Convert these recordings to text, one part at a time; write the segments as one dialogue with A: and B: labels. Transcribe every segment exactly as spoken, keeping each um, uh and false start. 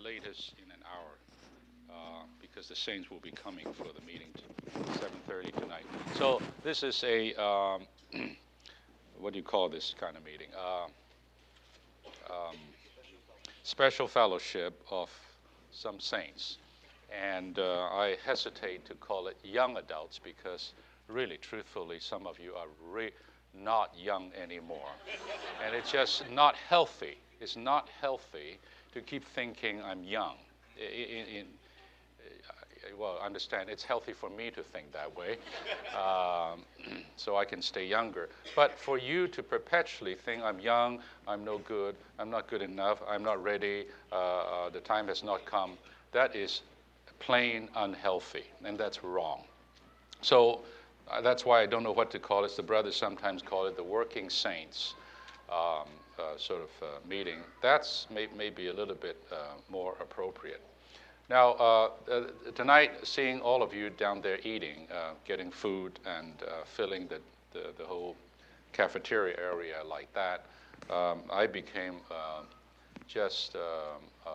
A: latest in an hour uh, because the Saints will be coming for the meeting seven thirty tonight. So this is a, um, what do you call this kind of meeting? Uh, um, special fellowship of some saints. And uh, I hesitate to call it young adults because really, truthfully, some of you are re- not young anymore. And it's just not healthy. It's not healthy to keep thinking I'm young. In, in, well, understand, it's healthy for me to think that way, um, so I can stay younger. But for you to perpetually think I'm young, I'm no good, I'm not good enough, I'm not ready, uh, uh, the time has not come, that is plain unhealthy, and that's wrong. So uh, that's why I don't know what to call it. The brothers sometimes call it the working saints um, uh, sort of uh, meeting. That's may, maybe a little bit uh, more appropriate. Now, uh, uh, tonight, seeing all of you down there eating, uh, getting food, and uh, filling the, the, the whole cafeteria area like that, um, I became uh, just um, uh,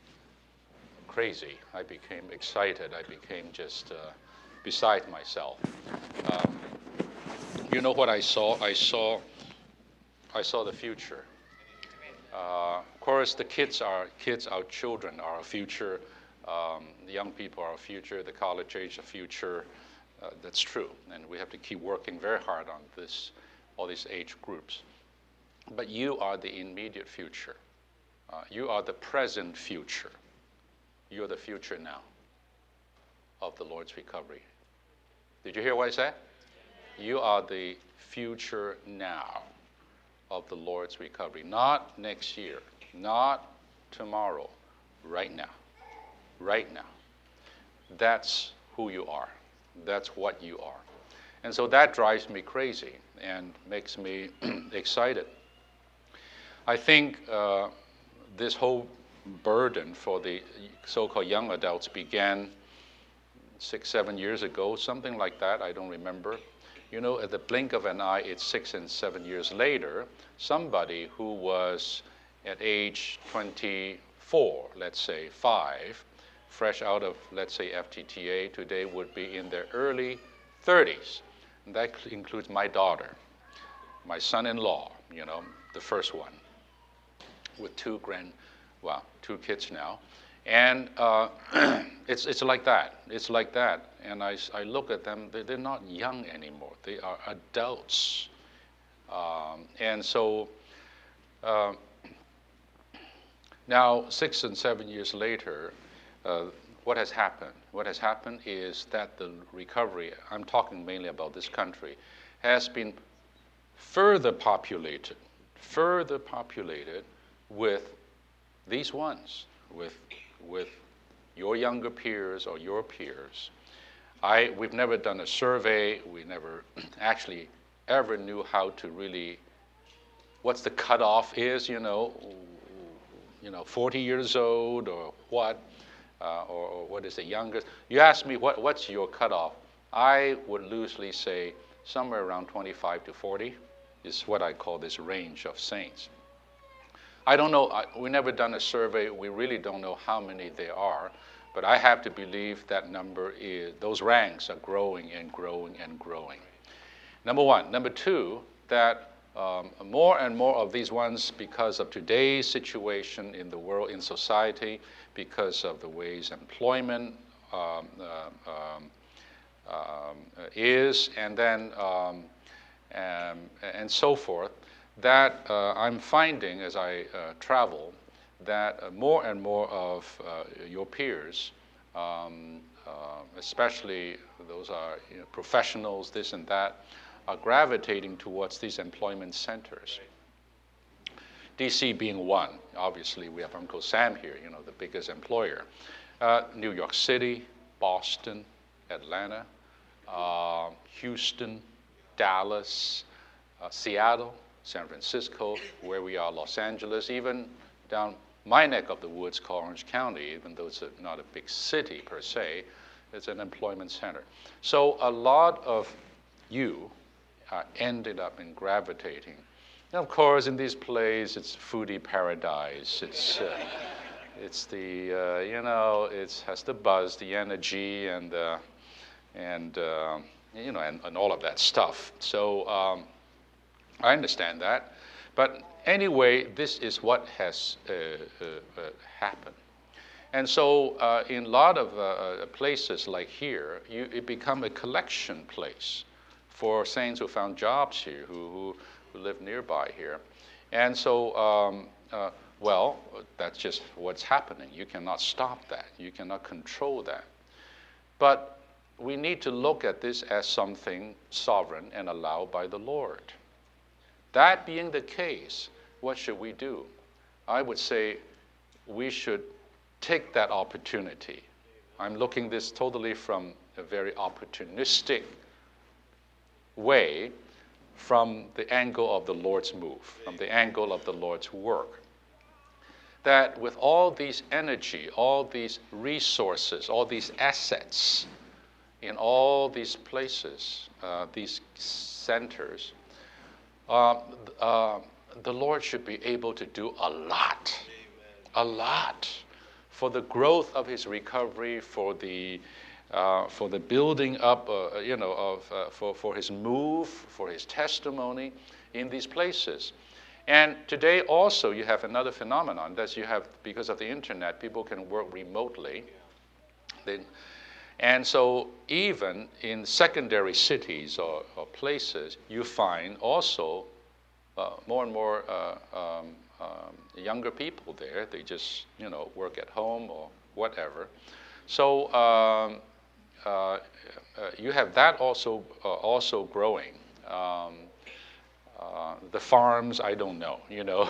A: crazy. I became excited. I became just uh, beside myself. Um, you know what I saw? I saw, I saw the future. Uh, of course, the kids are kids. Our children are our future. Um, the young people are our future. The college age, the future. Uh, that's true, and we have to keep working very hard on this, all these age groups. But you are the immediate future. Uh, you are the present future. You're the future now of the Lord's recovery. Did you hear what I said? You are the future now of the Lord's recovery. Not next year, not tomorrow, right now. Right now. That's who you are. That's what you are. And so that drives me crazy and makes me excited. I think uh, this whole burden for the so-called young adults began six, seven years ago, something like that, I don't remember. You know, at the blink of an eye, it's six and seven years later, somebody who was at age twenty-four, let's say, five, fresh out of, let's say, F T T A, today would be in their early thirties. And that includes my daughter, my son-in-law, you know, the first one, with two grand, well, two kids now. And uh, it's it's like that. It's like that. And I, I look at them, they, they're not young anymore. They are adults. Um, and so uh, now, six and seven years later, uh, what has happened? What has happened is that the recovery, I'm talking mainly about this country, has been further populated, further populated with these ones, with with your younger peers or your peers. I we've never done a survey. We never actually ever knew how to really what's the cutoff is. You know, you know, forty years old or what, uh, or, or what is the youngest? You ask me what what's your cutoff? I would loosely say somewhere around twenty-five to forty is what I call this range of saints. I don't know, I, we never done a survey, we really don't know how many there are, but I have to believe that number is, those ranks are growing and growing and growing. Number one. Number two, that um, more and more of these ones, because of today's situation in the world, in society, because of the ways employment um, uh, um, um, is, and then, um, um, and so forth, that uh, I'm finding as I uh, travel that uh, more and more of uh, your peers, um, uh, especially those are you know, professionals, this and that, are gravitating towards these employment centers. D C being one. Obviously, we have Uncle Sam here, you know, the biggest employer. Uh, New York City, Boston, Atlanta, uh, Houston, Dallas, uh, Seattle, San Francisco, where we are, Los Angeles, even down my neck of the woods called Orange County, even though it's a, not a big city per se, it's an employment center. So a lot of you uh, ended up in gravitating. And of course, in these places, it's foodie paradise. It's, uh, It's the, uh, you know, it has the buzz, the energy, and, uh, and uh, you know, and, and all of that stuff. So um, I understand that. But anyway, this is what has uh, uh, uh, happened. And so uh, in a lot of uh, places like here, you, it become a collection place for saints who found jobs here, who, who, who live nearby here. And so, um, uh, well, that's just what's happening. You cannot stop that. You cannot control that. But we need to look at this as something sovereign and allowed by the Lord. That being the case, what should we do? I would say we should take that opportunity. I'm looking this totally from a very opportunistic way, from the angle of the Lord's move, from the angle of the Lord's work. That with all these energy, all these resources, all these assets in all these places, uh, these centers, uh, uh, the Lord should be able to do a lot, a lot for the growth of his recovery, for the uh, for the building up, uh, you know, of uh, for for his move, for his testimony in these places. And today also you have another phenomenon that you have, because of the internet, people can work remotely. They, and so even in secondary cities or, or places, you find also uh, more and more uh, um, um, younger people there. They just, you know, work at home or whatever. So um, uh, uh, you have that also uh, also growing. Um, Uh, the farms, I don't know, you know,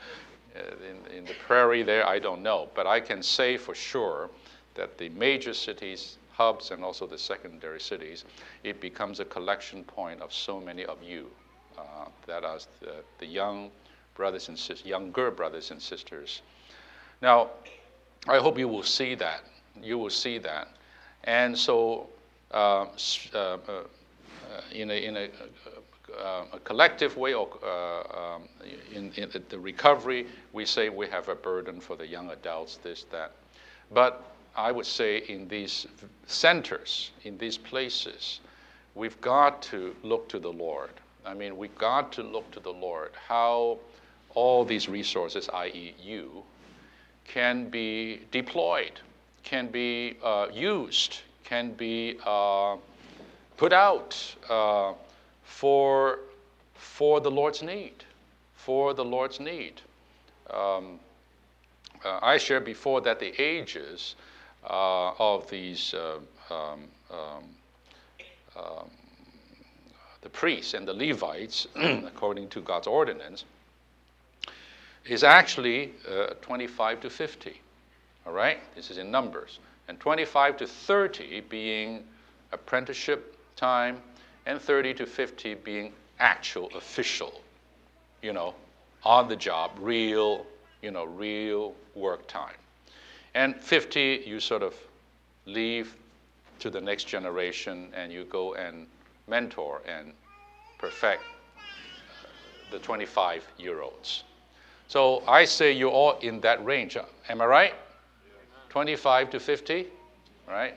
A: in, in the prairie there, I don't know. But I can say for sure that the major cities, hubs, and also the secondary cities, it becomes a collection point of so many of you. Uh, that are the, the young brothers and sisters, younger brothers and sisters. Now, I hope you will see that. You will see that. And so, uh, uh, uh, in a, in a Uh, a collective way, or uh, um, in, in the recovery, we say we have a burden for the young adults, this, that. But I would say in these centers, in these places, we've got to look to the Lord. I mean, we've got to look to the Lord, how all these resources, that is you, can be deployed, can be uh, used, can be uh, put out uh, for for the Lord's need, for the Lord's need. Um, uh, I shared before that the ages uh, of these uh, um, um, um, the priests and the Levites, according to God's ordinance, is actually uh, twenty-five to fifty. All right, this is in numbers, and twenty-five to thirty being apprenticeship time, and thirty to fifty being actual, official, you know, on the job, real, you know, real work time. And fifty, you sort of leave to the next generation and you go and mentor and perfect the twenty-five-year-olds. So I say you're all in that range. Am I right? twenty-five to fifty, right?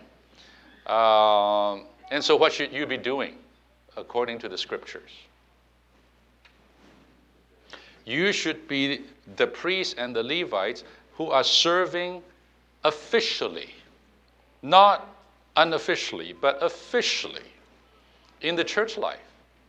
A: Um, and so what should you be doing? According to the scriptures, you should be the priests and the Levites who are serving officially, not unofficially, but officially in the church life.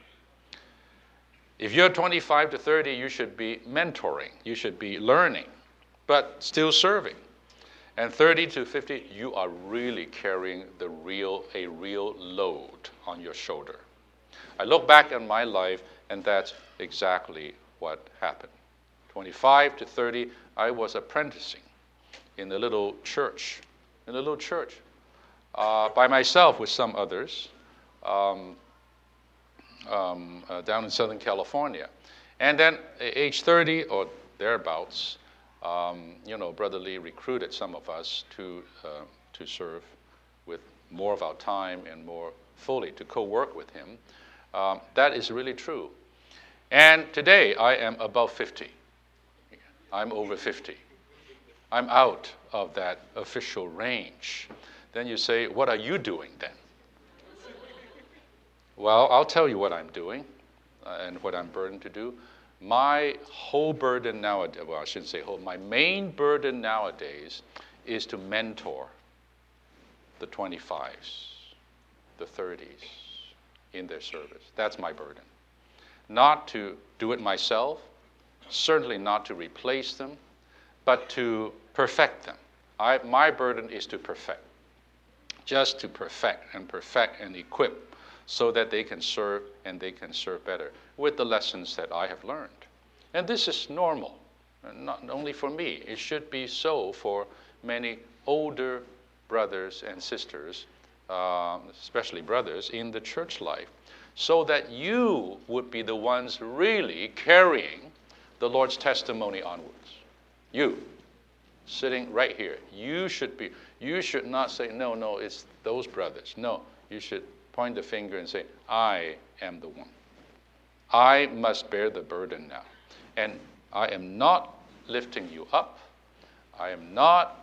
A: If you're twenty-five to thirty, you should be mentoring, you should be learning, but still serving. And thirty to fifty, you are really carrying the real, a real load on your shoulder. I look back on my life, and that's exactly what happened. twenty-five to thirty, I was apprenticing in a little church, in a little church, uh, by myself with some others, um, um, uh, down in Southern California. And then at age thirty or thereabouts, um, you know, Brother Lee recruited some of us to uh, to serve with more of our time and more fully to co-work with him. Um, that is really true. And today I am above fifty. I'm over fifty. I'm out of that official range. Then you say, what are you doing then? Well, I'll tell you what I'm doing uh, and what I'm burdened to do. My whole burden nowadays, well, I shouldn't say whole, my main burden nowadays is to mentor the twenty-fives, the thirties in their service. That's my burden. Not to do it myself, certainly not to replace them, but to perfect them. I, my burden is to perfect, just to perfect and perfect and equip so that they can serve and they can serve better with the lessons that I have learned. And this is normal, not only for me. It should be so for many older brothers and sisters, um, especially brothers, in the church life, so that you would be the ones really carrying the Lord's testimony onwards. You, sitting right here, you should be, you should not say, no, no, it's those brothers. No, you should point the finger and say, I am the one. I must bear the burden now. And I am not lifting you up. I am not,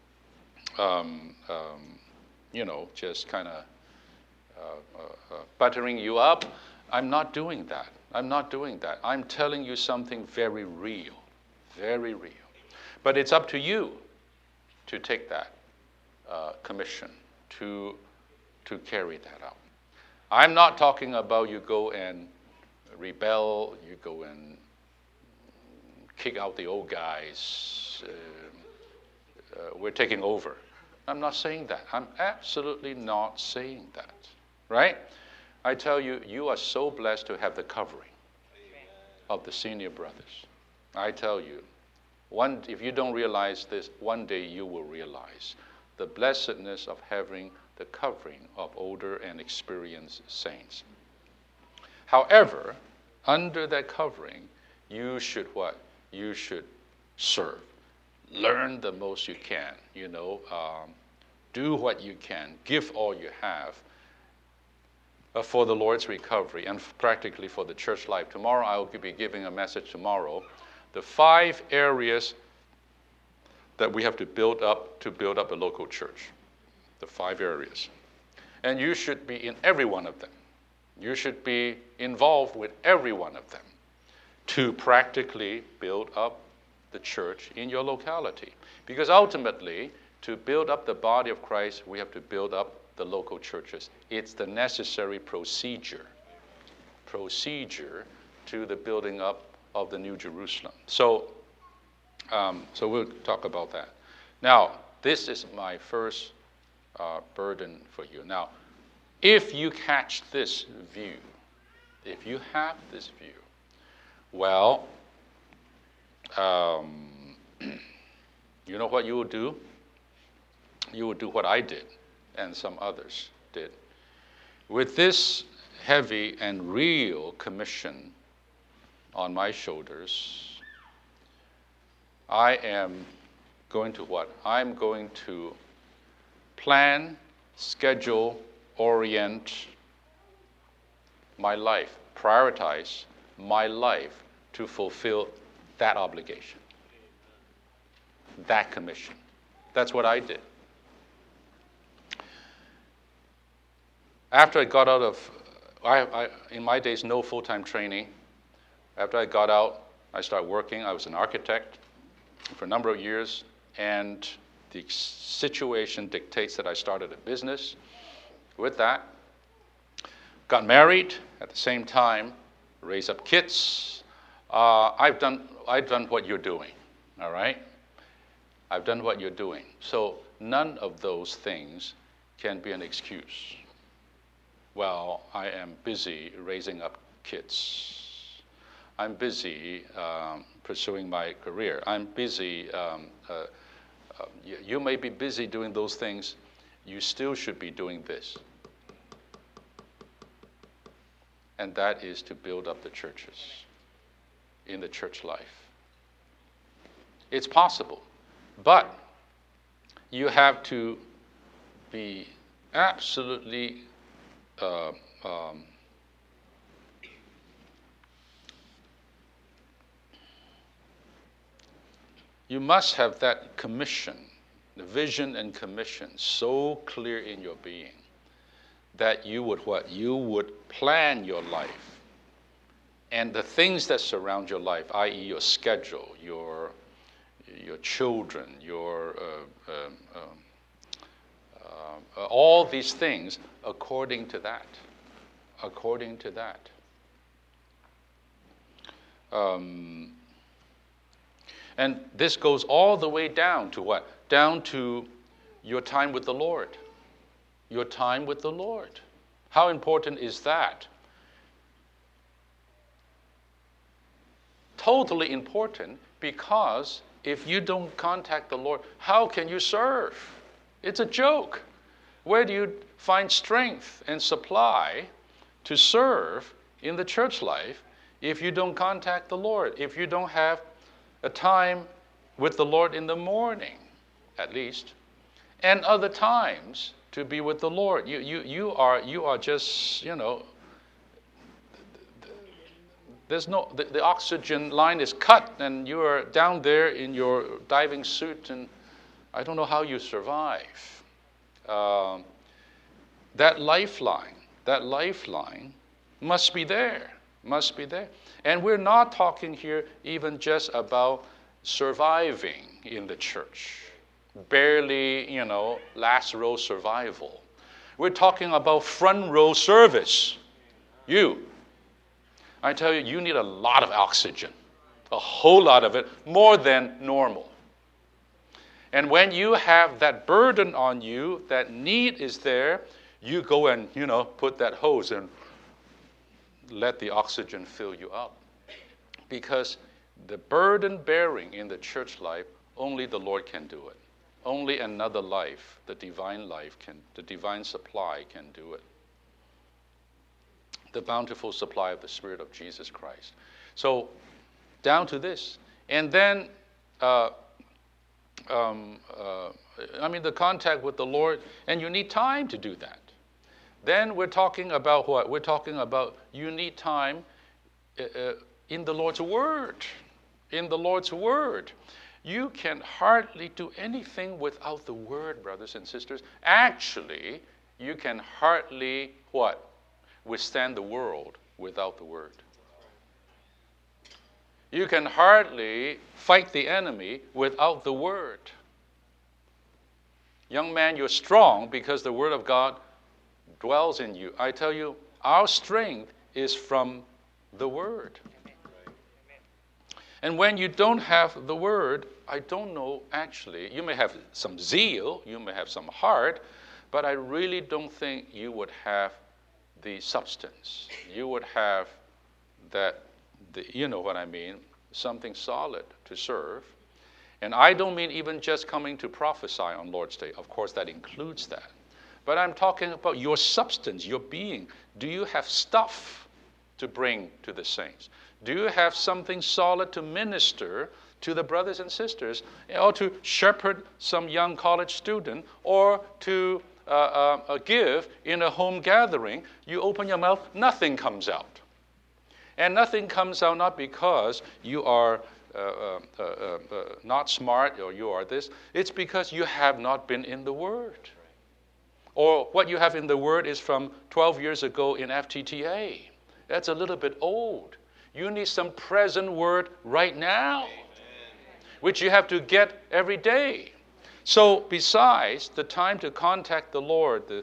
A: um, um, you know, just kind of uh, uh, uh, buttering you up. I'm not doing that. I'm not doing that. I'm telling you something very real, very real. But it's up to you to take that uh, commission, to to carry that out. I'm not talking about you go and rebel, you go and kick out the old guys, uh, uh, we're taking over. I'm not saying that. I'm absolutely not saying that, right? I tell you, you are so blessed to have the covering of the senior brothers. I tell you, one, if you don't realize this, one day you will realize the blessedness of having the covering of older and experienced saints. However, under that covering, you should what? You should serve. Learn the most you can, you know. Um, do what you can. Give all you have uh, for the Lord's recovery and practically for the church life. Tomorrow I will be giving a message tomorrow. The five areas that we have to build up to build up a local church. The five areas. And you should be in every one of them. You should be involved with every one of them to practically build up the church in your locality. Because ultimately, to build up the body of Christ, we have to build up the local churches. It's the necessary procedure, procedure to the building up of the New Jerusalem. So, um, so we'll talk about that. Now, this is my first Uh, burden for you. Now, if you catch this view, if you have this view, well, um, you know what you will do? You will do what I did and some others did. With this heavy and real commission on my shoulders, I am going to what? I'm going to plan, schedule, orient my life, prioritize my life to fulfill that obligation, that commission. That's what I did. After I got out of, I, I, in my days, no full-time training. After I got out, I started working. I was an architect for a number of years, and the situation dictates that I started a business with that. Got married at the same time, raised up kids. Uh, I've done I've done what you're doing, all right? I've done what you're doing. So none of those things can be an excuse. Well, I am busy raising up kids. I'm busy um, pursuing my career. I'm busy um, uh, Uh, you, you may be busy doing those things. You still should be doing this. And that is to build up the churches in the church life. It's possible, but you have to be absolutely uh, um, You must have that commission, the vision and commission so clear in your being that you would what? You would plan your life. And the things that surround your life, that is your schedule, your, your children, your uh, uh, uh, uh, all these things according to that. According to that. Um, and this goes all the way down to what? Down to your time with the Lord. Your time with the Lord. How important is that? Totally important, because if you don't contact the Lord, how can you serve? It's a joke. Where do you find strength and supply to serve in the church life if you don't contact the Lord, if you don't have a time with the Lord in the morning, at least, and other times to be with the Lord? You, you, you, are, you are just, you know, there's no, the, the oxygen line is cut, and you are down there in your diving suit, and I don't know how you survive. Um, that lifeline, that lifeline must be there, must be there. And we're not talking here even just about surviving in the church, barely, you know, last row survival. We're talking about front row service. You. I tell you, you need a lot of oxygen, a whole lot of it, more than normal. And when you have that burden on you, that need is there, you go and, you know, put that hose and let the oxygen fill you up. Because the burden bearing in the church life, only the Lord can do it. Only another life, the divine life, can, the divine supply can do it. The bountiful supply of the Spirit of Jesus Christ. So, down to this. And then, uh, um, uh, I mean, the contact with the Lord, and you need time to do that. Then we're talking about what? We're talking about you need time uh, uh, in the Lord's Word. In the Lord's Word. You can hardly do anything without the Word, brothers and sisters. Actually, you can hardly, what? Withstand the world without the Word. You can hardly fight the enemy without the Word. Young man, you're strong because the Word of God dwells in you. I tell you, our strength is from the Word. And when you don't have the Word, I don't know actually, you may have some zeal, you may have some heart, but I really don't think you would have the substance. You would have that, the, you know what I mean, something solid to serve. And I don't mean even just coming to prophesy on Lord's Day. Of course, that includes that. But I'm talking about your substance, your being. Do you have stuff to bring to the saints? Do you have something solid to minister to the brothers and sisters, or to shepherd some young college student, or to uh, uh, uh, give in a home gathering? You open your mouth, nothing comes out. And nothing comes out not because you are uh, uh, uh, uh, not smart or you are this. It's because you have not been in the Word. Or what you have in the Word is from twelve years ago in F T T A. That's a little bit old. You need some present Word right now, Amen. Which you have to get every day. So besides the time to contact the Lord, the,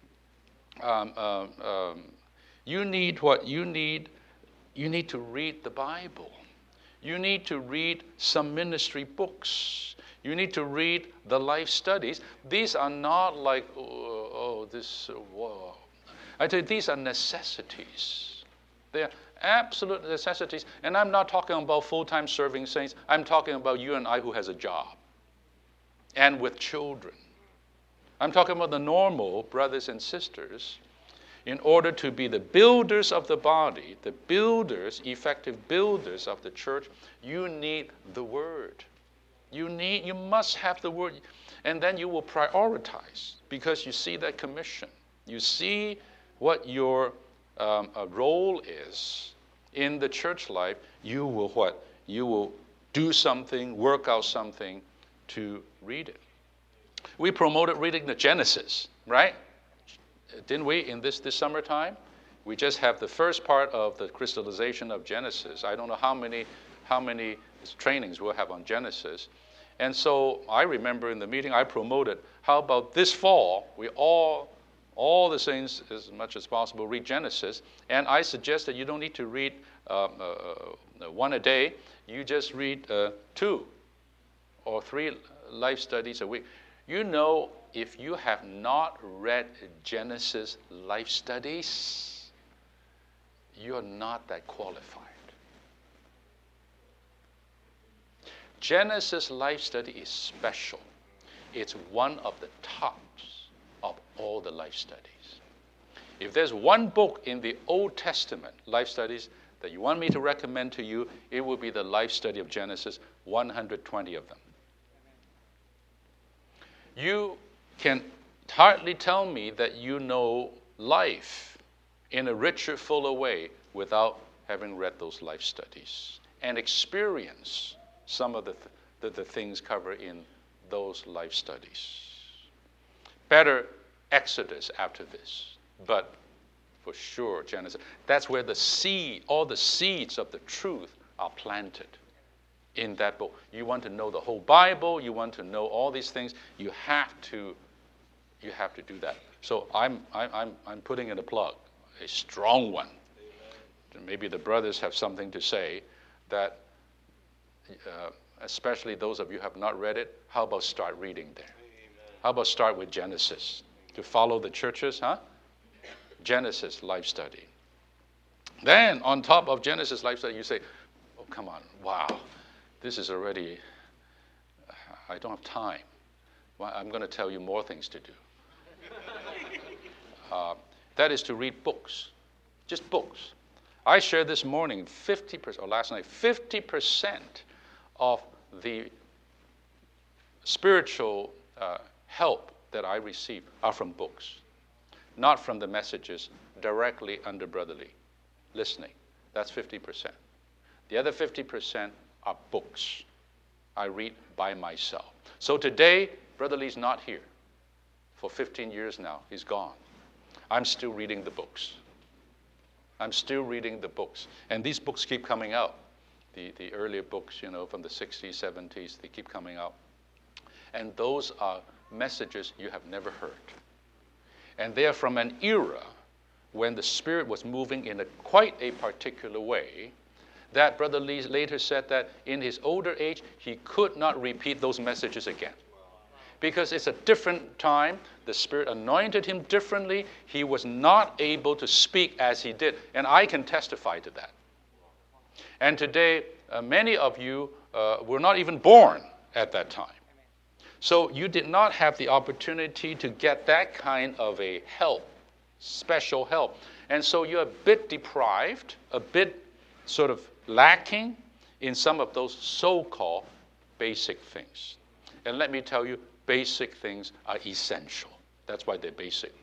A: um, um, um, you need what? You need, you need to read the Bible. You need to read some ministry books. You need to read the life studies. These are not like, oh, oh this, uh, whoa. I tell you, these are necessities. They are absolute necessities. And I'm not talking about full-time serving saints. I'm talking about you and I who has a job and with children. I'm talking about the normal brothers and sisters. In order to be the builders of the body, the builders, effective builders of the church, you need the Word. You need, you must have the Word. And then you will prioritize because you see that commission. You see what your um, uh, role is in the church life. You will what? You will do something, work out something to read it. We promoted reading the Genesis, right? Didn't we, in this, this summertime? We just have the first part of the crystallization of Genesis. I don't know how many, how many trainings we'll have on Genesis. And so I remember in the meeting I promoted, how about this fall, we all, all the saints as much as possible read Genesis. And I suggest that you don't need to read um, uh, one a day. You just read uh, two or three life studies a week. You know, if you have not read Genesis life studies, you're not that qualified. Genesis life study is special. It's one of the tops of all the life studies. If there's one book in the Old Testament life studies that you want me to recommend to you, it will be the life study of Genesis, one hundred twenty of them. You can hardly tell me that you know life in a richer, fuller way without having read those life studies and experience some of the, th- the, the things covered in those life studies. Better Exodus after this, but for sure Genesis. That's where the seed, all the seeds of the truth are planted in that book. You want to know the whole Bible, you want to know all these things, you have to, you have to do that. So I'm, I'm, I'm putting in a plug, a strong one. Amen. Maybe the brothers have something to say that, uh, especially those of you who have not read it, how about start reading there? Amen. How about start with Genesis? To follow the churches, huh? Genesis life study. Then on top of Genesis life study, you say, oh, come on, wow. This is already, I don't have time. Well, I'm going to tell you more things to do. Uh, that is to read books, just books. I shared this morning, fifty percent, or last night, fifty percent of the spiritual uh, help that I receive are from books, not from the messages directly under Brother Lee, listening. That's fifty percent. The other fifty percent are books I read by myself. So today, Brother Lee's not here. For fifteen years now, he's gone. I'm still reading the books. I'm still reading the books. And these books keep coming out. The, the earlier books, you know, from the sixties, seventies, they keep coming out. And those are messages you have never heard. And they are from an era when the Spirit was moving in a quite a particular way, that Brother Lee later said that in his older age, he could not repeat those messages again. Because it's a different time. The Spirit anointed him differently. He was not able to speak as he did. And I can testify to that. And today, uh, many of you uh, were not even born at that time. So you did not have the opportunity to get that kind of a help, special help. And so you're a bit deprived, a bit sort of lacking in some of those so-called basic things. And let me tell you, basic things are essential. That's why they're basic.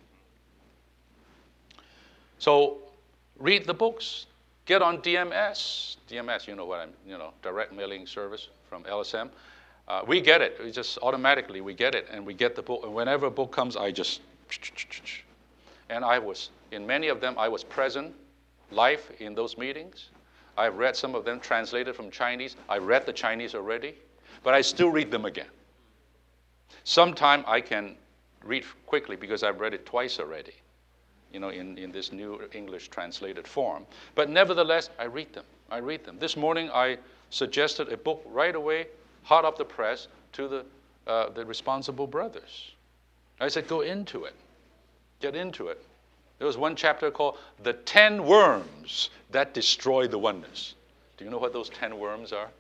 A: So read the books. Get on D M S. D M S, you know what I'm, you know, direct mailing service from L S M. Uh, we get it. We just automatically, we get it, and we get the book. And whenever a book comes, I just, and I was, in many of them, I was present, live in those meetings. I've read some of them translated from Chinese. I read the Chinese already, but I still read them again. Sometime I can read quickly because I've read it twice already, you know, in, in this new English translated form. But nevertheless, I read them. I read them. This morning I suggested a book right away, hot off the press, to the, uh, the responsible brothers. I said, go into it. Get into it. There was one chapter called The Ten Worms That Destroy the Oneness. Do you know what those ten worms are?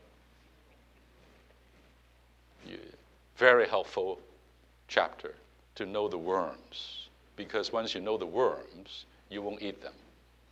A: You, very helpful chapter to know the worms. Because once you know the worms, you won't eat them.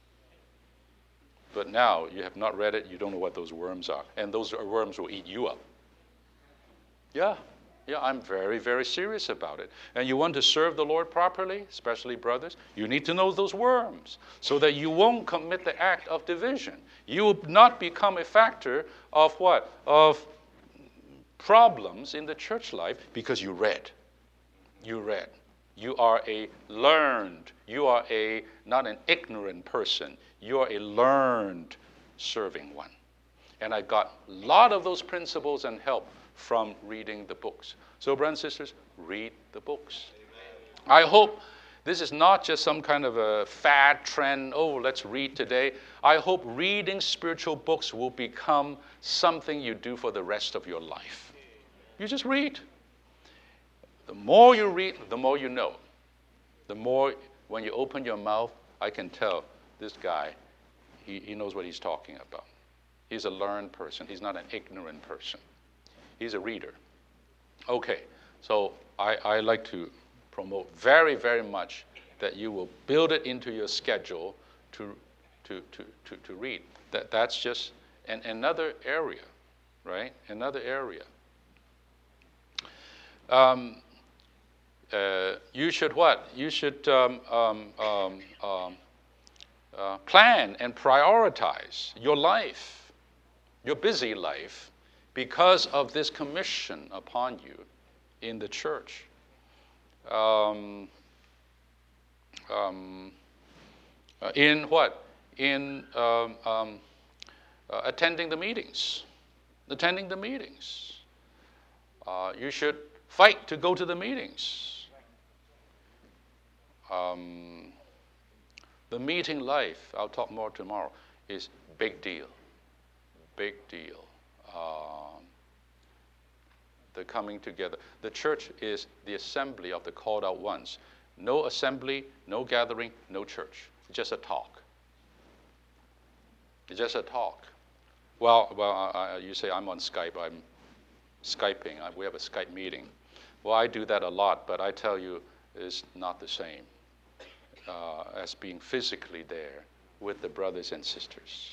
A: But now you have not read it, you don't know what those worms are. And those worms will eat you up. Yeah, Yeah, I'm very, very serious about it. And you want to serve the Lord properly, especially brothers, you need to know those worms so that you won't commit the act of division. You will not become a factor of what? Of problems in the church life because you read. You read. You are a learned, you are a not an ignorant person. You are a learned serving one. And I got a lot of those principles and help from reading the books. So, brothers and sisters, read the books. Amen. I hope this is not just some kind of a fad trend, oh, let's read today. I hope reading spiritual books will become something you do for the rest of your life. You just read. The more you read, the more you know. The more, when you open your mouth, I can tell this guy, he, he knows what he's talking about. He's a learned person. He's not an ignorant person. He's a reader. Okay, so I, I like to promote very, very much that you will build it into your schedule to, to, to, to, to read. That, that's just an, another area, right? Another area. Um, uh, you should what? You should um, um, um, um, uh, plan and prioritize your life, your busy life, because of this commission upon you in the church. Um, um, uh, in what? In um, um, uh, attending the meetings. Attending the meetings. Uh, you should fight to go to the meetings. Um, the meeting life, I'll talk more tomorrow, is big deal. Big deal. Um, the coming together. The church is the assembly of the called out ones. No assembly, no gathering, no church. Just a talk. It's just a talk. Well, well, I, you say I'm on Skype. I'm Skyping. I, we have a Skype meeting. Well, I do that a lot, but I tell you, it's not the same uh, as being physically there with the brothers and sisters.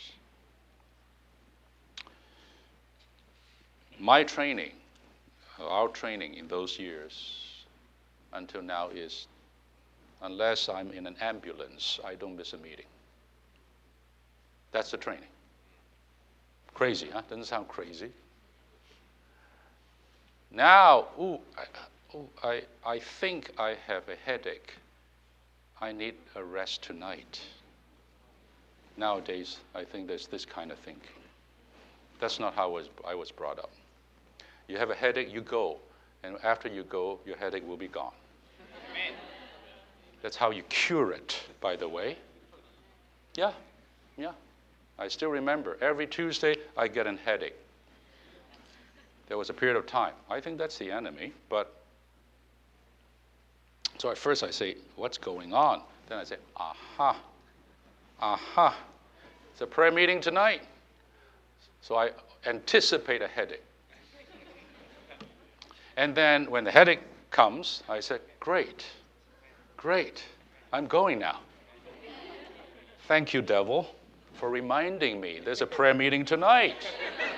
A: My training, our training in those years until now is, unless I'm in an ambulance, I don't miss a meeting. That's the training. Crazy, huh? Doesn't sound crazy. Now, ooh, I, ooh, I, I think I have a headache. I need a rest tonight. Nowadays, I think there's this kind of thinking. That's not how I was, I was brought up. You have a headache, you go. And after you go, your headache will be gone. Amen. That's how you cure it, by the way. Yeah, yeah. I still remember, every Tuesday, I get a headache. There was a period of time. I think that's the enemy, but... So at first I say, what's going on? Then I say, aha, aha. It's a prayer meeting tonight. So I anticipate a headache. And then when the headache comes, I said, great, great, I'm going now. Thank you, devil, for reminding me there's a prayer meeting tonight.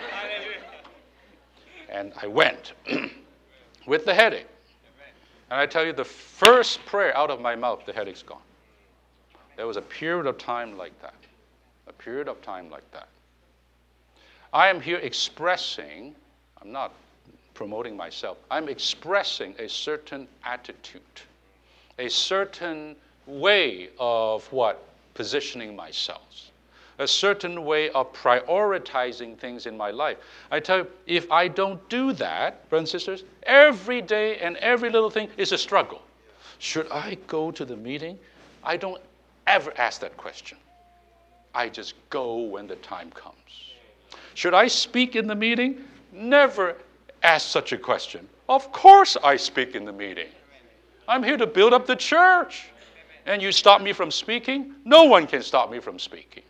A: And I went with the headache. And I tell you, the first prayer out of my mouth, the headache's gone. There was a period of time like that, a period of time like that. I am here expressing, I'm not promoting myself, I'm expressing a certain attitude, a certain way of what? Positioning myself, a certain way of prioritizing things in my life. I tell you, if I don't do that, brothers and sisters, every day and every little thing is a struggle. Should I go to the meeting? I don't ever ask that question. I just go when the time comes. Should I speak in the meeting? Never ask such a question. Of course I speak in the meeting. I'm here to build up the church. And you stop me from speaking? No one can stop me from speaking.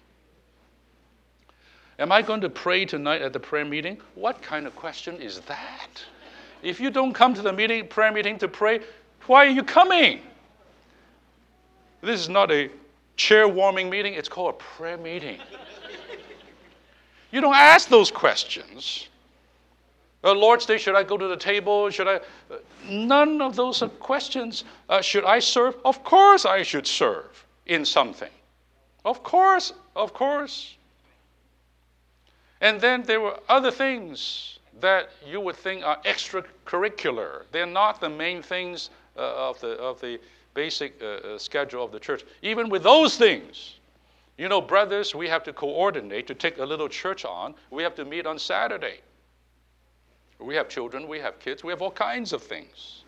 A: Am I going to pray tonight at the prayer meeting? What kind of question is that? If you don't come to the meeting, prayer meeting to pray, why are you coming? This is not a chair warming meeting. It's called a prayer meeting. You don't ask those questions. Uh, Lord's Day, should I go to the table? Should I? Uh, none of those are questions. Uh, should I serve? Of course I should serve in something. Of course, of course. And then there were other things that you would think are extracurricular. They're not the main things uh, of the of the basic uh, uh, schedule of the church. Even with those things, you know, brothers, we have to coordinate to take a little church on. We have to meet on Saturday. We have children, we have kids, we have all kinds of things.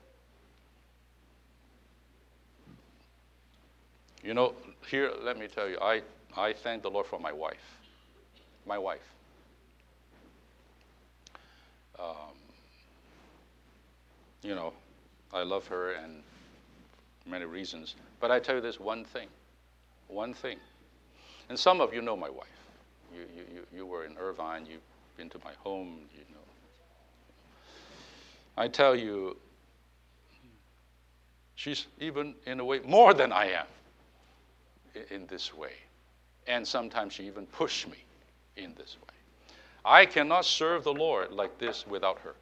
A: You know, here, let me tell you, I, I thank the Lord for my wife. My wife. Um, you know, I love her and many reasons. But I tell you this one thing. One thing. And some of you know my wife. You, you, you, you were in Irvine, you've been to my home, you know. I tell you, she's even in a way more than I am in, in this way. And sometimes she even pushed me in this way. I cannot serve the Lord like this without her.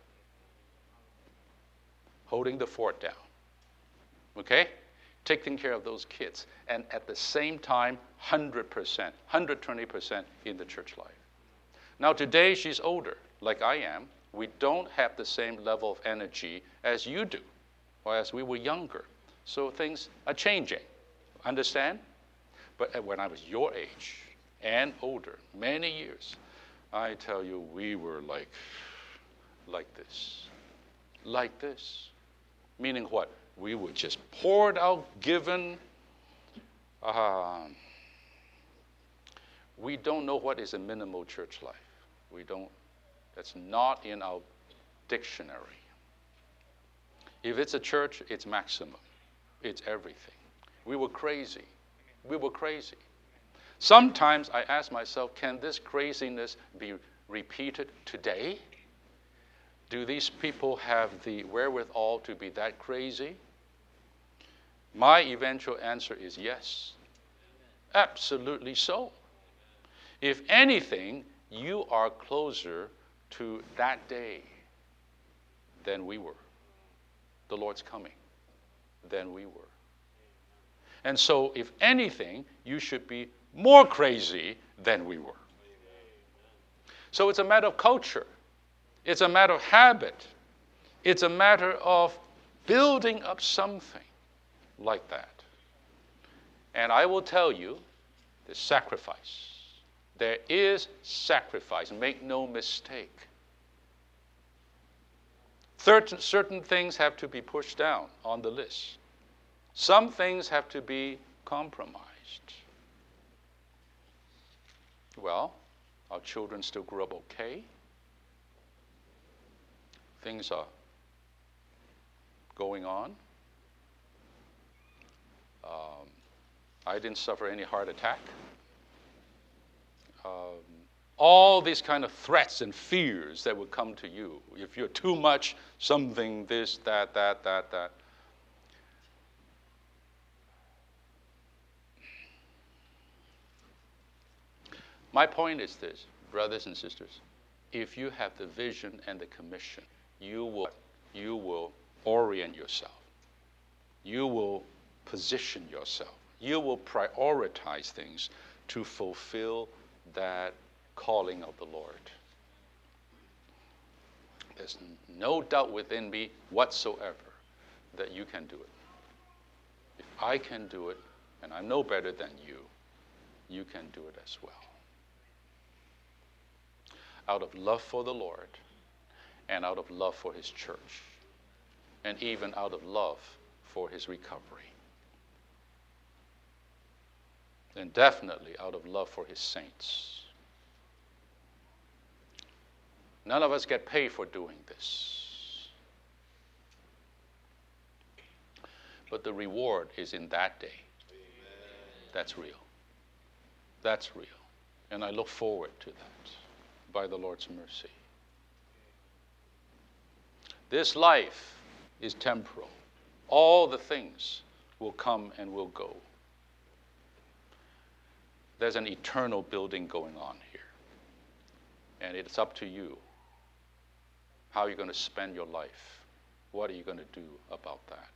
A: Holding the fort down. Okay? Taking care of those kids. And at the same time, one hundred percent, one hundred twenty percent in the church life. Now today she's older, like I am. We don't have the same level of energy as you do, or as we were younger. So things are changing. Understand? But when I was your age and older, many years, I tell you, we were like, like this. Like this. Meaning what? We were just poured out, given. Um, we don't know what is a minimal church life. We don't. That's not in our dictionary. If it's a church, it's maximum. It's everything. We were crazy. We were crazy. Sometimes I ask myself, can this craziness be repeated today? Do these people have the wherewithal to be that crazy? My eventual answer is yes. Absolutely so. If anything, you are closer to that day than we were. The Lord's coming than we were. And so, if anything, you should be more crazy than we were. So it's a matter of culture. It's a matter of habit. It's a matter of building up something like that. And I will tell you, the sacrifice. There is sacrifice. Make no mistake. Certain, certain things have to be pushed down on the list. Some things have to be compromised. Well, our children still grew up okay. Things are going on. Um, I didn't suffer any heart attack. Um, all these kind of threats and fears that would come to you. If you're too much, something, this, that, that, that, that. My point is this, brothers and sisters. If you have the vision and the commission, you will, you will orient yourself. You will position yourself. You will prioritize things to fulfill that calling of the Lord. There's no doubt within me whatsoever that you can do it. If I can do it, and I'm no better than you, you can do it as well. Out of love for the Lord, and out of love for His church, and even out of love for His recovery. And definitely out of love for His saints. None of us get paid for doing this. But the reward is in that day. Amen. That's real. That's real. And I look forward to that by the Lord's mercy. This life is temporal. All the things will come and will go. There's an eternal building going on here. And it's up to you How are you going to spend your life? What are you going to do about that?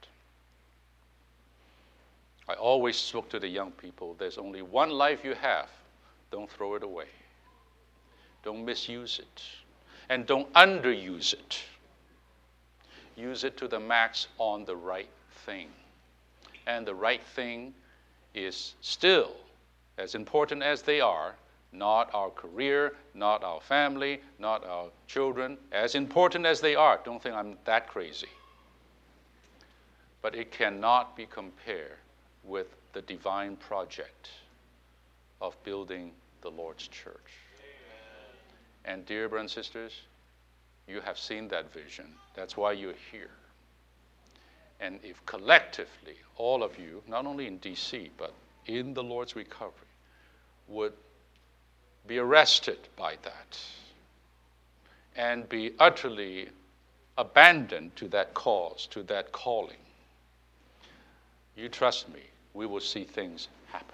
A: I always spoke to the young people, there's only one life you have. Don't throw it away. Don't misuse it. And don't underuse it. Use it to the max on the right thing. And the right thing is still, as important as they are, not our career, not our family, not our children, as important as they are. Don't think I'm that crazy. But it cannot be compared with the divine project of building the Lord's church. Amen. And dear brothers and sisters, you have seen that vision. That's why you're here. And if collectively, all of you, not only in D C, but in the Lord's recovery, would be arrested by that and be utterly abandoned to that cause, to that calling, you trust me, we will see things happen.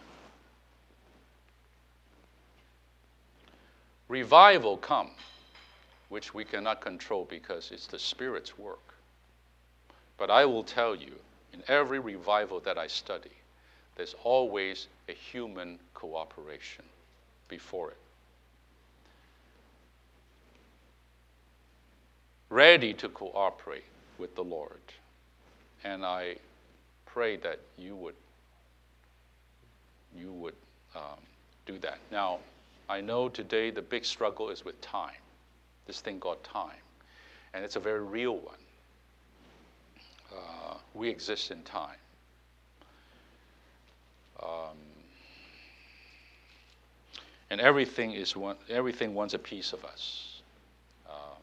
A: Revival come, which we cannot control because it's the Spirit's work. But I will tell you, in every revival that I study, there's always a human cooperation before it. Ready to cooperate with the Lord. And I pray that you would you would um, do that. Now, I know today the big struggle is with time. This thing called time. And it's a very real one. Uh, we exist in time. Um, and everything is one, everything wants a piece of us. Um,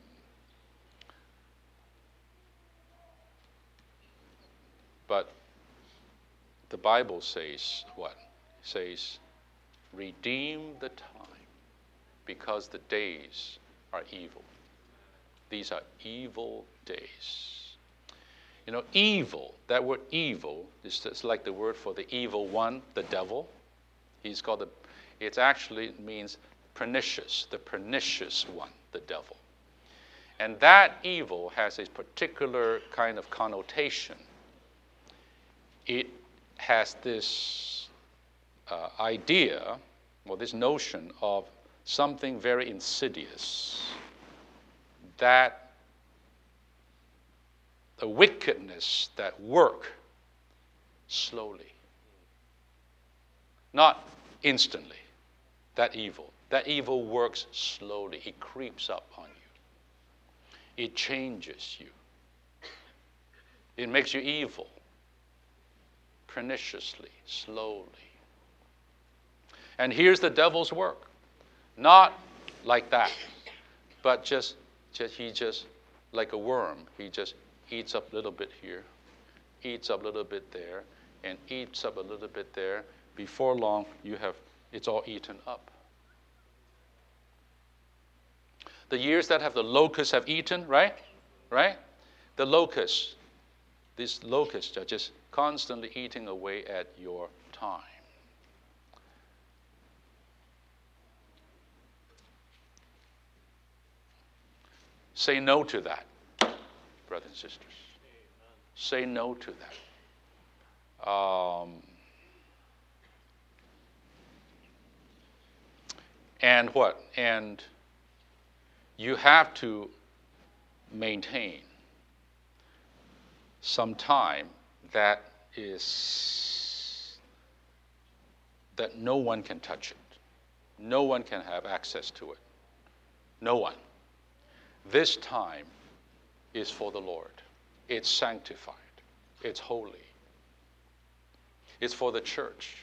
A: but the Bible says what? It says, redeem the time because the days are evil. These are evil days. You know, evil, that word evil is just like the word for the evil one, the devil. He's called the, it actually means pernicious, the pernicious one, the devil. And that evil has a particular kind of connotation. It has this uh, idea, or this notion of something very insidious, that the wickedness that work slowly, not instantly, that evil. That evil works slowly. It creeps up on you. It changes you. It makes you evil, perniciously, slowly. And here's the devil's work. Not like that, but just, just he just, like a worm, he just eats up a little bit here, eats up a little bit there, and eats up a little bit there. Before long, you have, it's all eaten up. The years that have the locusts have eaten, right? Right? The locusts, these locusts are just constantly eating away at your time. Say no to that, brothers and sisters. Amen. Say no to that. Um, and what? And you have to maintain some time that is, that no one can touch it. No one can have access to it. No one. This time is for the Lord. It's sanctified. It's holy. It's for the church.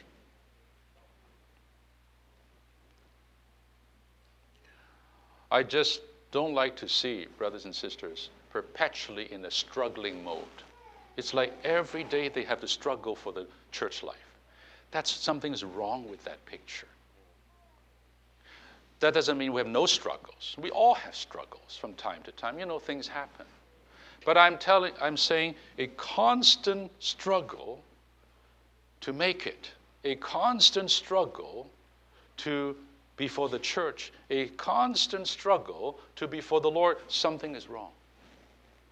A: I just don't like to see brothers and sisters perpetually in a struggling mode. It's like every day they have to struggle for the church life. That's something's wrong with that picture. That doesn't mean we have no struggles. We all have struggles from time to time. You know, things happen. But I'm telling, I'm saying a constant struggle to make it, a constant struggle to be for the church, a constant struggle to be for the Lord. Something is wrong.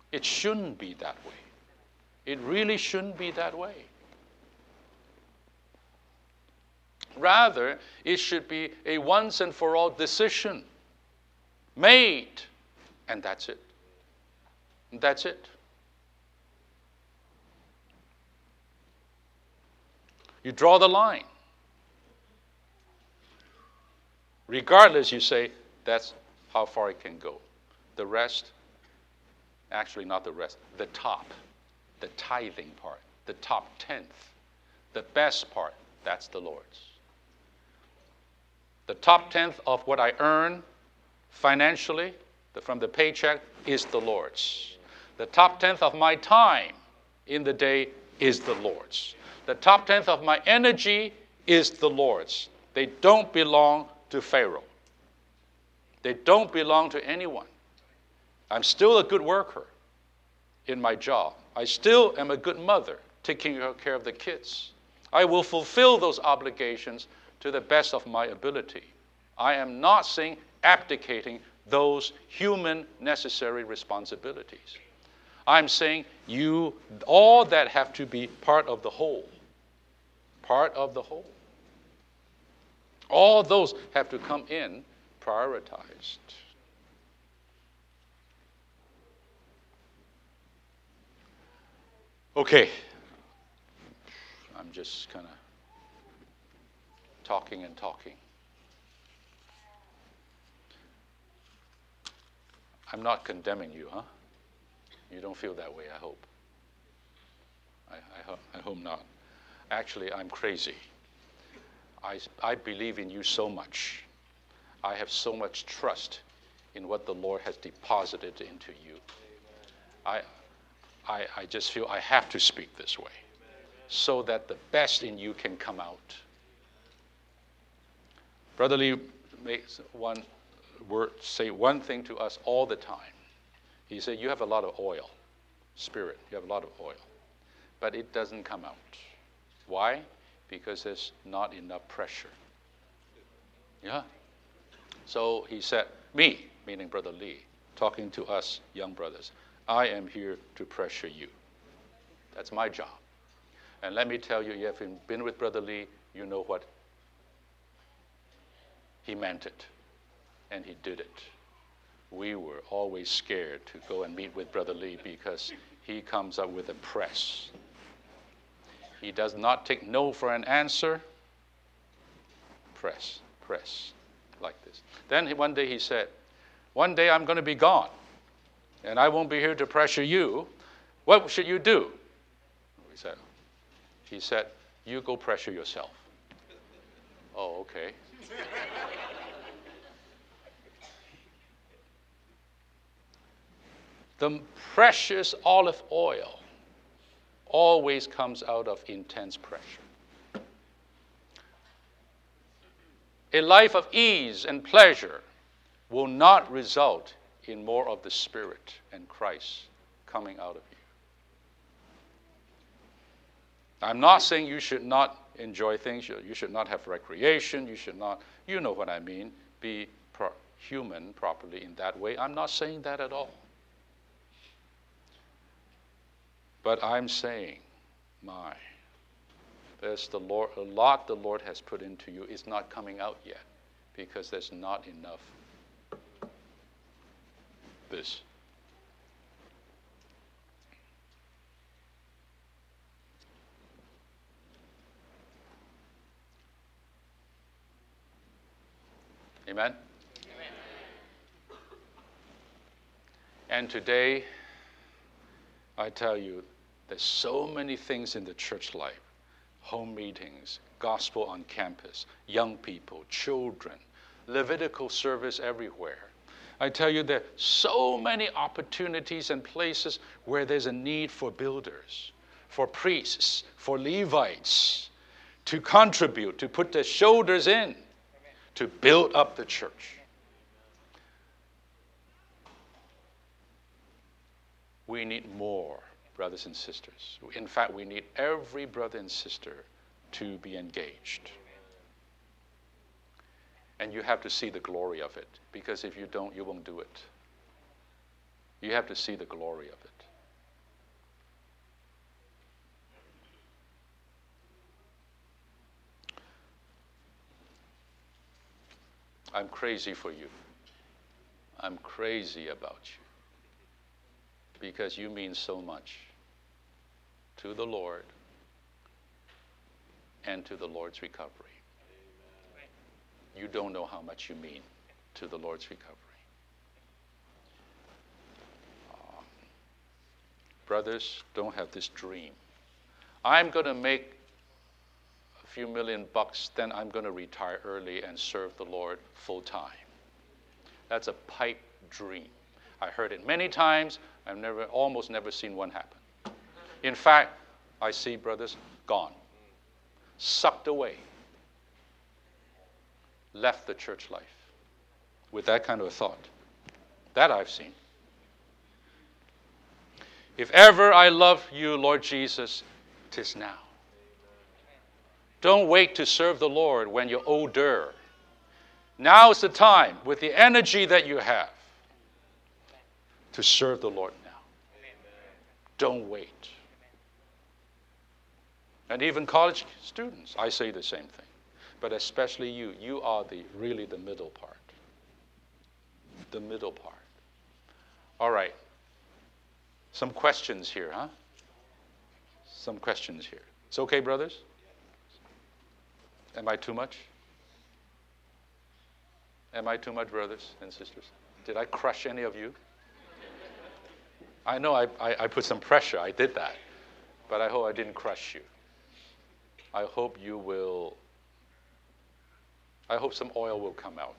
A: It shouldn't be that way. It really shouldn't be that way. Rather, it should be a once and for all decision made, and that's it. And that's it. You draw the line. Regardless, you say, that's how far it can go. The rest, actually not the rest, the top, the tithing part, the top tenth, the best part, that's the Lord's. The top tenth of what I earn financially the, from the paycheck is the Lord's. The top tenth of my time in the day is the Lord's. The top tenth of my energy is the Lord's. They don't belong to Pharaoh. They don't belong to anyone. I'm still a good worker in my job. I still am a good mother taking care of the kids. I will fulfill those obligations to the best of my ability. I am not saying abdicating those human necessary responsibilities. I'm saying you, all that have to be part of the whole. Part of the whole. All those have to come in prioritized. Okay. I'm just kind of talking and talking. I'm not condemning you, huh? You don't feel that way, I hope. I, I, ho- I hope not. Actually, I'm crazy. I, I believe in you so much. I have so much trust in what the Lord has deposited into you. I, I, I just feel I have to speak this way so that the best in you can come out. Brother Lee makes one word, say one thing to us all the time. He said, you have a lot of oil, spirit, you have a lot of oil, but it doesn't come out. Why? Because there's not enough pressure. Yeah. So he said, me, meaning Brother Lee, talking to us young brothers, I am here to pressure you. That's my job. And let me tell you, you have been with Brother Lee, you know what? He meant it, and he did it. We were always scared to go and meet with Brother Lee because he comes up with a press. He does not take no for an answer. Press, press, like this. Then one day he said, one day I'm going to be gone, and I won't be here to pressure you. What should you do? We said, he said, you go pressure yourself. Oh, okay. The precious olive oil always comes out of intense pressure. A life of ease and pleasure will not result in more of the Spirit and Christ coming out of you. I'm not saying you should not enjoy things, you should not have recreation, you should not, you know what I mean, be pro- human properly in that way. I'm not saying that at all. But I'm saying, my, there's the Lord, a lot the Lord has put into you is not coming out yet because there's not enough this. Amen? Amen? And today, I tell you, there's so many things in the church life. Home meetings, gospel on campus, young people, children, Levitical service everywhere. I tell you, there are so many opportunities and places where there's a need for builders, for priests, for Levites to contribute, to put their shoulders in, to build up the church. We need more brothers and sisters. In fact, we need every brother and sister to be engaged. And you have to see the glory of it, because if you don't, you won't do it. You have to see the glory of it. I'm crazy for you. I'm crazy about you. Because you mean so much to the Lord and to the Lord's recovery. You don't know how much you mean to the Lord's recovery. Uh, brothers, don't have this dream. I'm going to make a few million bucks, then I'm going to retire early and serve the Lord full time. That's a pipe dream. I heard it many times. I've never, almost never seen one happen. In fact, I see brothers gone, sucked away, left the church life with that kind of a thought. That I've seen. If ever I love you, Lord Jesus, 'tis now. Don't wait to serve the Lord when you're older. Now is the time, with the energy that you have, to serve the Lord now. Don't wait. And even college students, I say the same thing. But especially you, you are the really the middle part. The middle part. All right. Some questions here, huh? Some questions here. It's okay, brothers? Am I too much? Am I too much, brothers and sisters? Did I crush any of you? I know I, I, I put some pressure. I did that. But I hope I didn't crush you. I hope you will... I hope some oil will come out.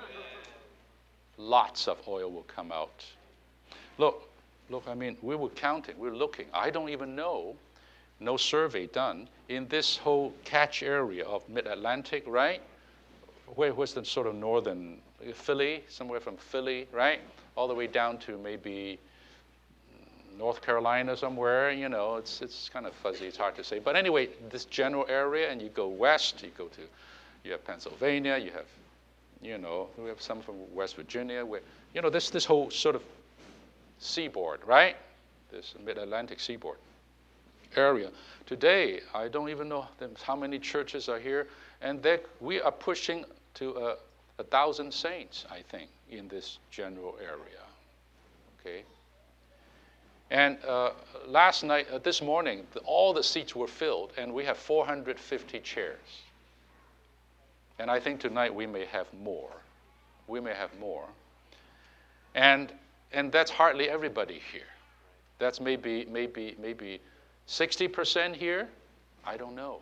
A: Lots of oil will come out. Look, look, I mean, we were counting, we were looking. I don't even know, no survey done, in this whole catch area of Mid-Atlantic, right? Where was the sort of northern, Philly, somewhere from Philly, right? All the way down to maybe North Carolina somewhere, you know, it's it's kind of fuzzy, it's hard to say. But anyway, this general area, and you go west, you go to, you have Pennsylvania, you have, you know, we have some from West Virginia, where, you know, this this whole sort of seaboard, right? This Mid-Atlantic seaboard area. Today, I don't even know how many churches are here, and we are pushing to a, a thousand saints, I think, in this general area. Okay. And uh, last night, uh, this morning, the, all the seats were filled, and we have four hundred fifty chairs. And I think tonight we may have more. We may have more. And and that's hardly everybody here. That's maybe maybe maybe sixty percent here. I don't know.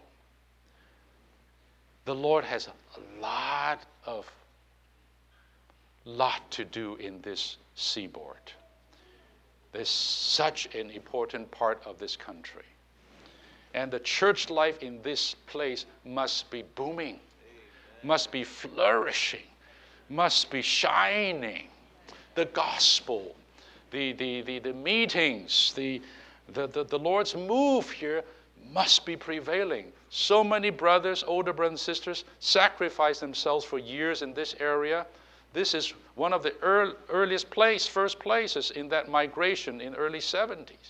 A: The Lord has a lot of lot to do in this seaboard. There's such an important part of this country. And the church life in this place must be booming, must be flourishing, must be shining. The gospel, the, the, the, the meetings, the, the, the, the Lord's move here must be prevailing. So many brothers, older brothers and sisters, sacrifice themselves for years in this area. This is one of the early, earliest place, first places in that migration in early seventies.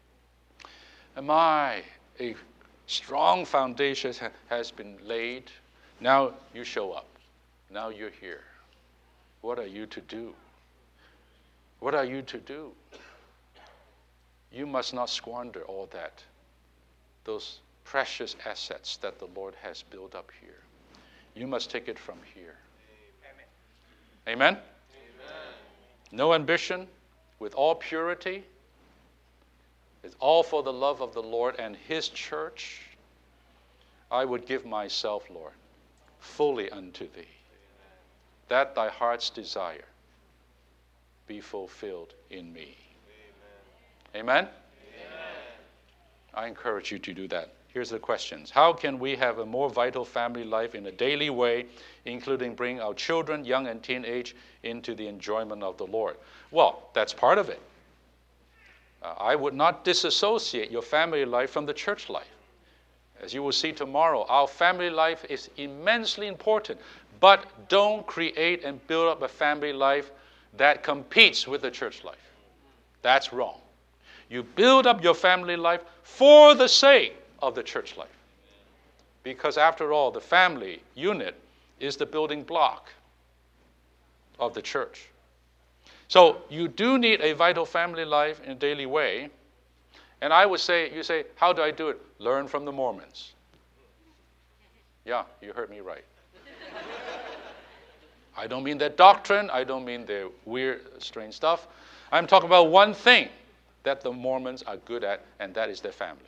A: And my, a strong foundation ha- has been laid. Now you show up. Now you're here. What are you to do? What are you to do? You must not squander all that, those precious assets that the Lord has built up here. You must take it from here. Amen? Amen? Amen. No ambition, with all purity. It's all for the love of the Lord and His church. I would give myself, Lord, fully unto Thee, that Thy heart's desire be fulfilled in me. Amen? Amen? Amen? I encourage you to do that. Here's the questions. How can we have a more vital family life in a daily way, including bringing our children, young and teenage, into the enjoyment of the Lord? Well, that's part of it. Uh, I would not disassociate your family life from the church life. As you will see tomorrow, our family life is immensely important, but don't create and build up a family life that competes with the church life. That's wrong. You build up your family life for the sake of the church life. Because after all, the family unit is the building block of the church. So you do need a vital family life in a daily way. And I would say, you say, how do I do it? Learn from the Mormons. Yeah, you heard me right. I don't mean their doctrine. I don't mean their weird, strange stuff. I'm talking about one thing that the Mormons are good at, and that is their families.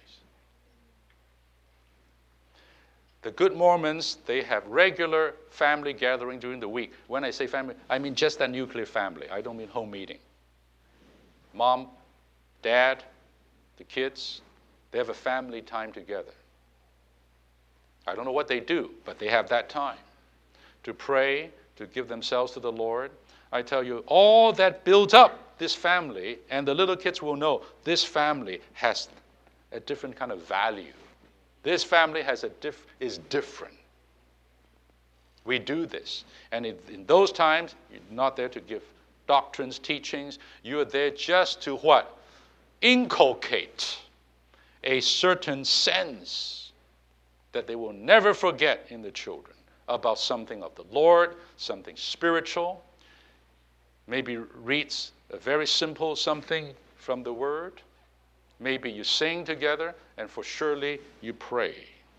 A: The good Mormons, they have regular family gathering during the week. When I say family, I mean just that nuclear family. I don't mean home meeting. Mom, dad, the kids, they have a family time together. I don't know what they do, but they have that time to pray, to give themselves to the Lord. I tell you, all that builds up this family, and the little kids will know this family has a different kind of value. This family has a diff- is different. We do this. And in, in those times, you're not there to give doctrines, teachings. You are there just to what? Inculcate a certain sense that they will never forget in the children about something of the Lord, something spiritual. Maybe reads a very simple something from the Word. Maybe you sing together, and for surely you pray.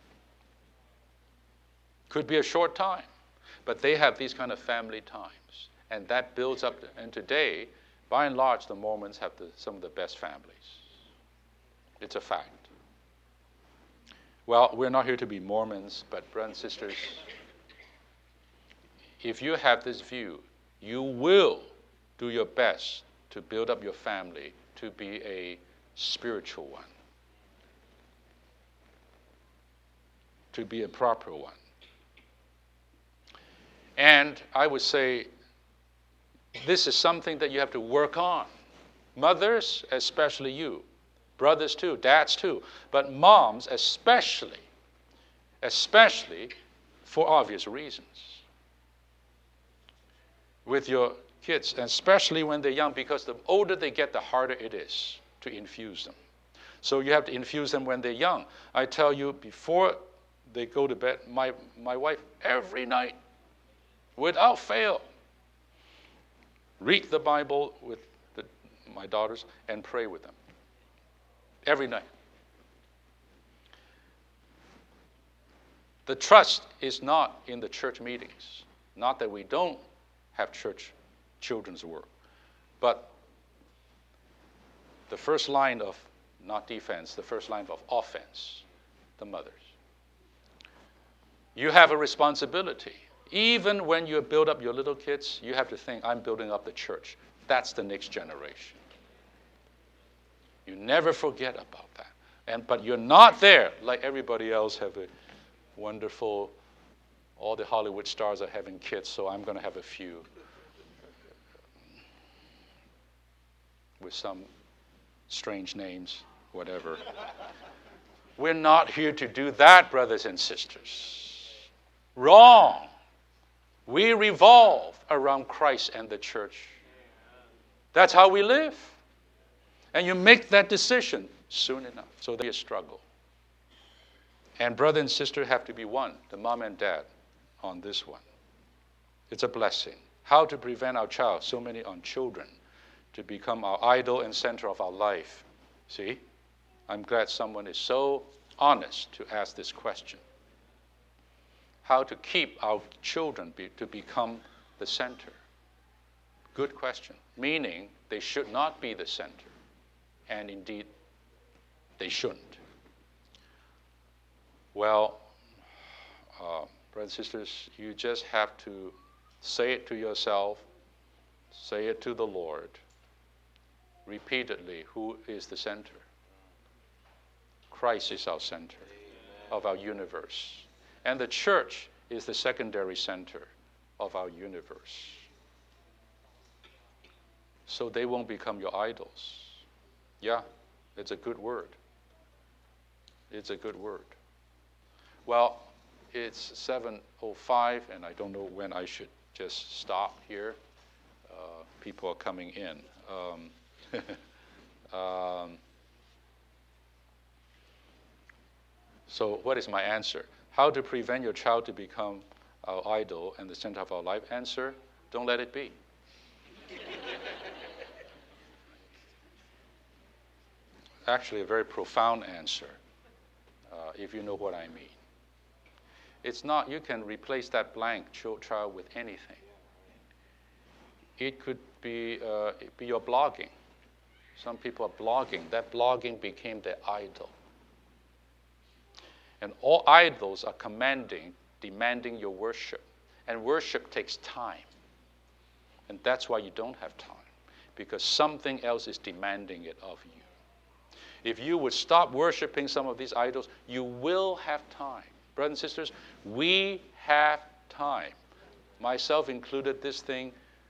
A: Could be a short time, but they have these kind of family times, and that builds up. And today, by and large, the Mormons have the, some of the best families. It's a fact. Well, we're not here to be Mormons, but brothers and sisters, if you have this view, you will do your best to build up your family to be a spiritual one, to be a proper one. And I would say this is something that you have to work on. Mothers, especially you. Brothers too, dads too. But moms especially, especially for obvious reasons. With your kids, and especially when they're young, because the older they get, the harder it is to infuse them. So you have to infuse them when they're young. I tell you, before they go to bed, my, my wife, every night, without fail, read the Bible with the, my daughters and pray with them. Every night. The trust is not in the church meetings. Not that we don't have church children's work, but the first line of, not defense, the first line of offense, the mothers. You have a responsibility. Even when you build up your little kids, you have to think, I'm building up the church. That's the next generation. You never forget about that. And but you're not there like everybody else have a wonderful, all the Hollywood stars are having kids, so I'm going to have a few with some strange names, whatever. We're not here to do that, brothers and sisters. Wrong. We revolve around Christ and the church. That's how we live. And you make that decision soon enough. So there'll be a struggle. And brother and sister have to be one, the mom and dad, on this one. It's a blessing. How to prevent our child, so many on children, to become our idol and center of our life. See? I'm glad someone is so honest to ask this question. How to keep our children be, to become the center. Good question. Meaning they should not be the center. And indeed, they shouldn't. Well, uh, brothers and sisters, you just have to say it to yourself, say it to the Lord, repeatedly, who is the center? Christ is our center of our universe. And the church is the secondary center of our universe. So they won't become your idols. Yeah, it's a good word. It's a good word. Well, it's seven oh five, and I don't know when I should just stop here. Uh, people are coming in. Um, um, so what is my answer? How to prevent your child to become our idol and the center of our life? Answer, don't let it be. actually a very profound answer, uh, if you know what I mean. It's not, you can replace that blank child with anything. It could be, uh, be your blogging. Some people are blogging. That blogging became their idol. And all idols are commanding, demanding your worship. And worship takes time. And that's why you don't have time, because something else is demanding it of you. If you would stop worshiping some of these idols, you will have time. Brothers and sisters, we have time. Myself included, this thing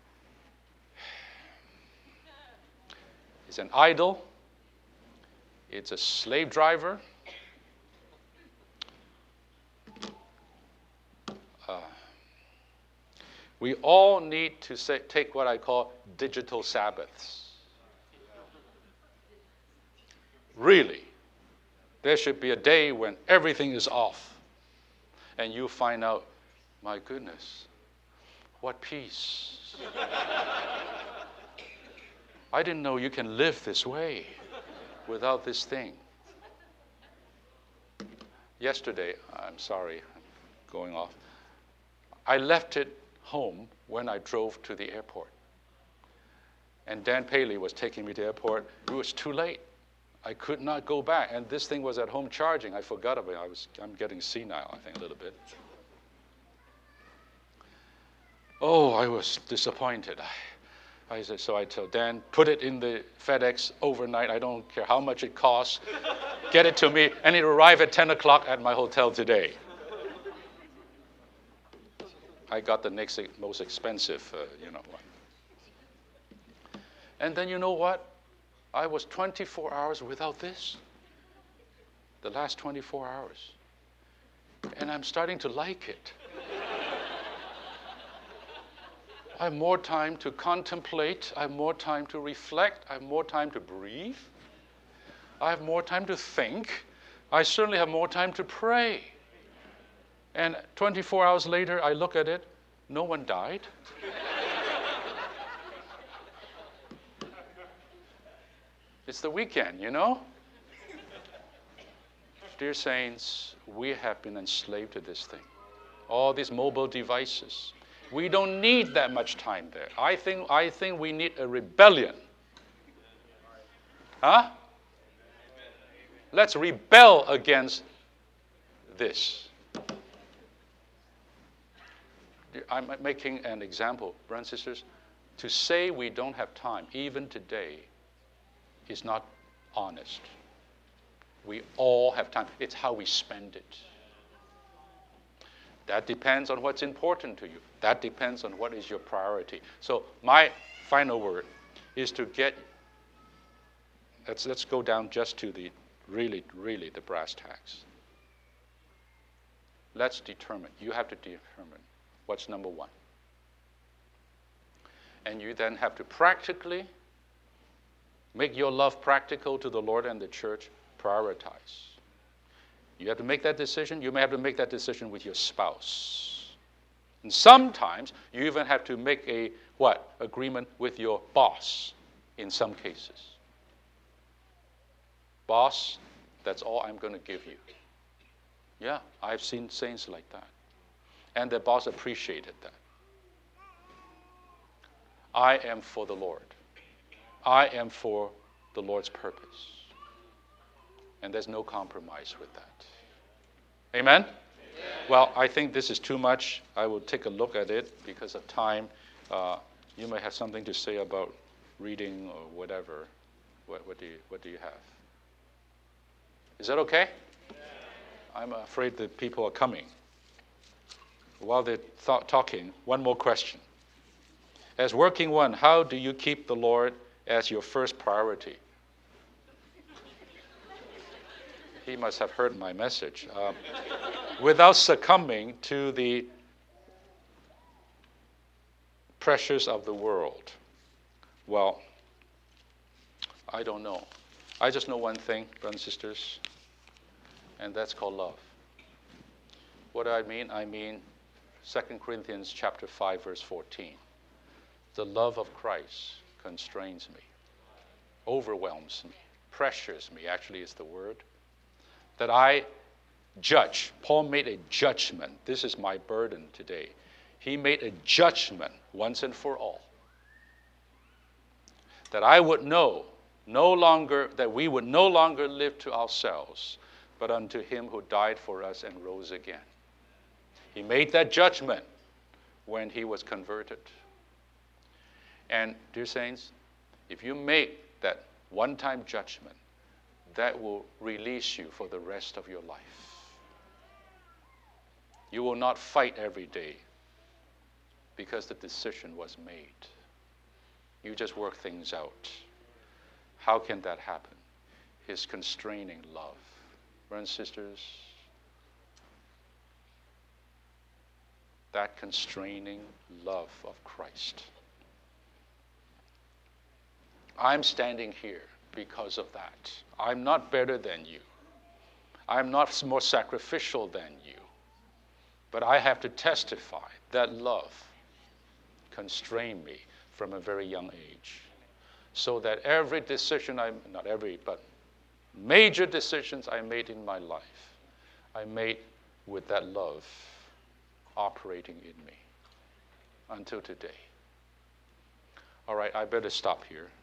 A: is an idol. It's a slave driver. Uh, we all need to say, take what I call digital Sabbaths. Really, there should be a day when everything is off. And you find out, my goodness, what peace. I didn't know you can live this way without this thing. Yesterday, I'm sorry, I'm going off. I left it home when I drove to the airport. And Dan Paley was taking me to the airport. It was too late. I could not go back, and this thing was at home charging. I forgot about it. I was, I'm getting senile, I think, a little bit. Oh, I was disappointed. I, I said, so I told Dan, put it in the FedEx overnight. I don't care how much it costs. Get it to me, and it arrived at ten o'clock at my hotel today. I got the next most expensive, uh, you know, one. And then you know what? I was twenty-four hours without this. The last twenty-four hours. And I'm starting to like it. I have more time to contemplate. I have more time to reflect. I have more time to breathe. I have more time to think. I certainly have more time to pray. And twenty-four hours later, I look at it. No one died. It's the weekend, you know? Dear saints, we have been enslaved to this thing. All these mobile devices. We don't need that much time there. I think, I think we need a rebellion. Huh? Let's rebel against this. I'm making an example, brothers and sisters. To say we don't have time, even today, is not honest. We all have time. It's how we spend it. That depends on what's important to you. That depends on what is your priority. So my final word is to get, let's, let's go down just to the really, really the brass tacks. Let's determine. You have to determine what's number one. And you then have to practically make your love practical to the Lord and the church. Prioritize. You have to make that decision. You may have to make that decision with your spouse. And sometimes you even have to make a, what? Agreement with your boss in some cases. Boss, that's all I'm going to give you. Yeah, I've seen saints like that. And their boss appreciated that. I am for the Lord. I am for the Lord's purpose. And there's no compromise with that. Amen? Amen? Well, I think this is too much. I will take a look at it because of time. Uh, you may have something to say about reading or whatever. What, what, do, you, what do you have? Is that okay? Yeah. I'm afraid that people are coming. While they're th- talking, one more question. As working one, how do you keep the Lord as your first priority? He must have heard my message. Um, without succumbing to the pressures of the world. Well, I don't know. I just know one thing, brothers and sisters, and that's called love. What do I mean? I mean Second Corinthians chapter five, verse fourteen. The love of Christ constrains me, overwhelms me, pressures me, actually is the word, that I judge. Paul made a judgment. This is my burden today. He made a judgment once and for all. That I would know no longer, that we would no longer live to ourselves, but unto him who died for us and rose again. He made that judgment when he was converted. And dear saints, if you make that one-time judgment, that will release you for the rest of your life. You will not fight every day because the decision was made. You just work things out. How can that happen? His constraining love. Brothers and sisters, that constraining love of Christ. I'm standing here because of that. I'm not better than you. I'm not more sacrificial than you. But I have to testify that love constrained me from a very young age. So that every decision I, not every, but major decisions I made in my life, I made with that love operating in me until today. All right, I better stop here.